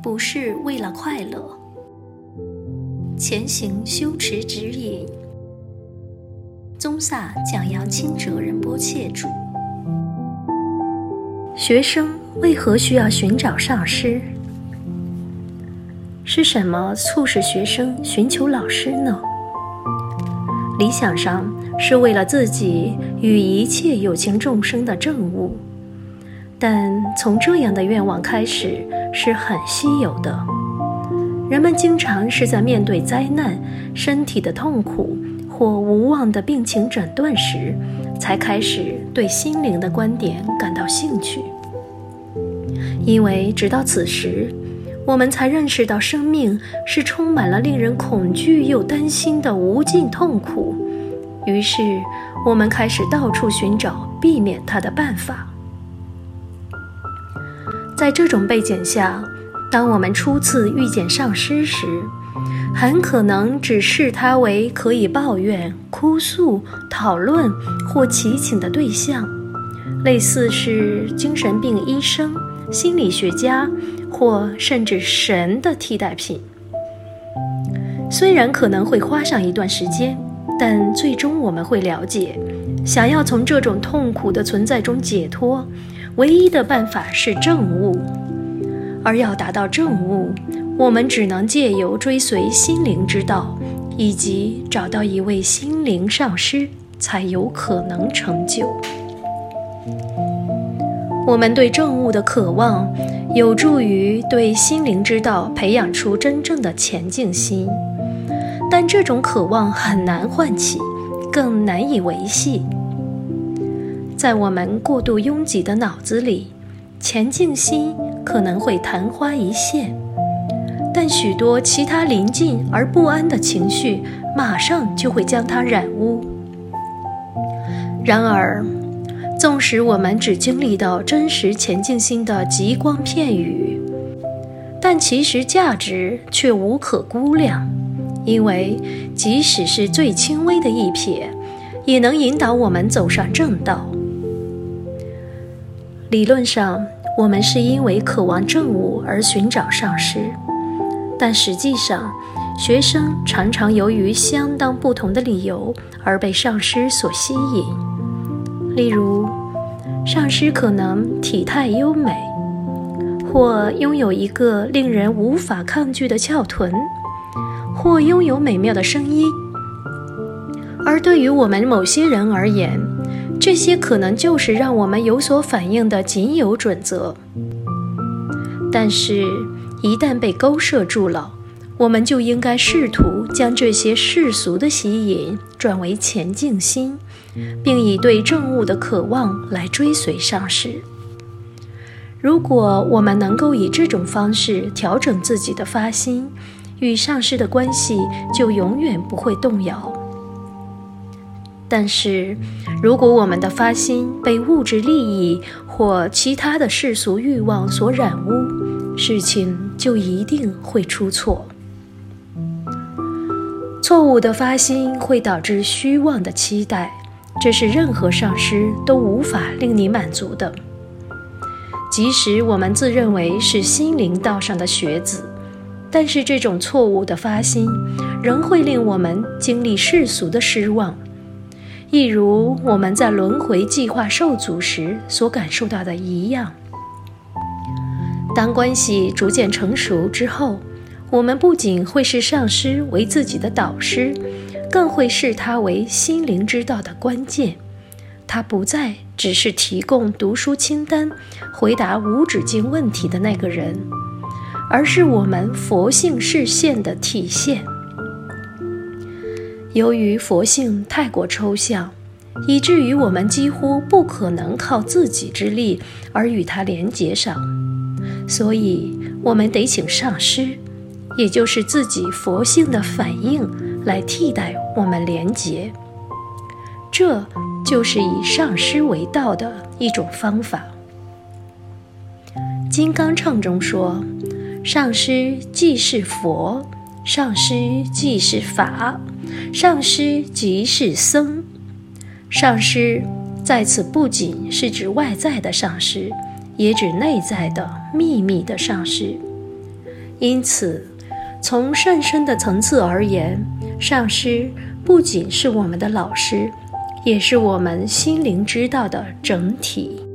不是为了快乐。前行修持指引，宗萨讲扬钦哲仁波切著。学生为何需要寻找上师？是什么促使学生寻求老师呢？理想上是为了自己与一切有情众生的证悟，但从这样的愿望开始是很稀有的。人们经常是在面对灾难、身体的痛苦或无望的病情诊断时，才开始对心灵的观点感到兴趣。因为直到此时，我们才认识到生命是充满了令人恐惧又担心的无尽痛苦，于是我们开始到处寻找避免它的办法。在这种背景下，当我们初次遇见上师时，很可能只视他为可以抱怨、哭诉、讨论或祈请的对象，类似是精神病医生、心理学家或甚至神的替代品。虽然可能会花上一段时间，但最终我们会了解，想要从这种痛苦的存在中解脱，唯一的办法是证悟。而要达到证悟，我们只能借由追随心灵之道，以及找到一位心灵上师，才有可能成就。我们对证悟的渴望，有助于对心灵之道培养出真正的前进心，但这种渴望很难唤起，更难以维系。在我们过度拥挤的脑子里，前进心可能会昙花一现，但许多其他临近而不安的情绪马上就会将它染污。然而，纵使我们只经历到真实前进心的极光片语，但其实价值却无可估量，因为即使是最轻微的一瞥，也能引导我们走上正道。理论上，我们是因为渴望证悟而寻找上师，但实际上，学生常常由于相当不同的理由而被上师所吸引。例如，上师可能体态优美，或拥有一个令人无法抗拒的翘臀，或拥有美妙的声音。而对于我们某些人而言，这些可能就是让我们有所反应的仅有准则。但是，一旦被勾摄住了，我们就应该试图将这些世俗的吸引转为前进心，并以对证悟的渴望来追随上师。如果我们能够以这种方式调整自己的发心，与上师的关系就永远不会动摇。但是，如果我们的发心被物质利益或其他的世俗欲望所染污，事情就一定会出错。错误的发心会导致虚妄的期待，这是任何上师都无法令你满足的。即使我们自认为是心灵道上的学子，但是这种错误的发心仍会令我们经历世俗的失望，一如我们在轮回计划受阻时所感受到的一样。当关系逐渐成熟之后，我们不仅会视上师为自己的导师，更会视他为心灵之道的关键。他不再只是提供读书清单、回答无止境问题的那个人，而是我们佛性视线的体现。由于佛性太过抽象，以至于我们几乎不可能靠自己之力而与它连结上，所以我们得请上师，也就是自己佛性的反应，来替代我们连结。这就是以上师为道的一种方法。金刚乘中说，上师即是佛，上师即是法，上师即是僧。上师在此不仅是指外在的上师，也指内在的秘密的上师。 因此，从上升的层次而言，上师不仅是我们的老师，也是我们心灵之道的整体。